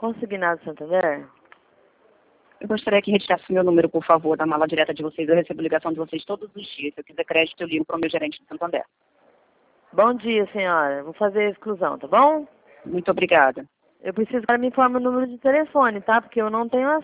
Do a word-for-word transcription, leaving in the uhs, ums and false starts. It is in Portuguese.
Consignado Santander? Eu gostaria que retirasse meu número, por favor, da mala direta de vocês. Eu recebo ligação de vocês todos os dias. Se eu quiser crédito, eu ligo para o meu gerente de Santander. Bom dia, senhora. Vou fazer a exclusão, tá bom? Muito obrigada. Eu preciso que ela me informe o número de telefone, tá? Porque eu não tenho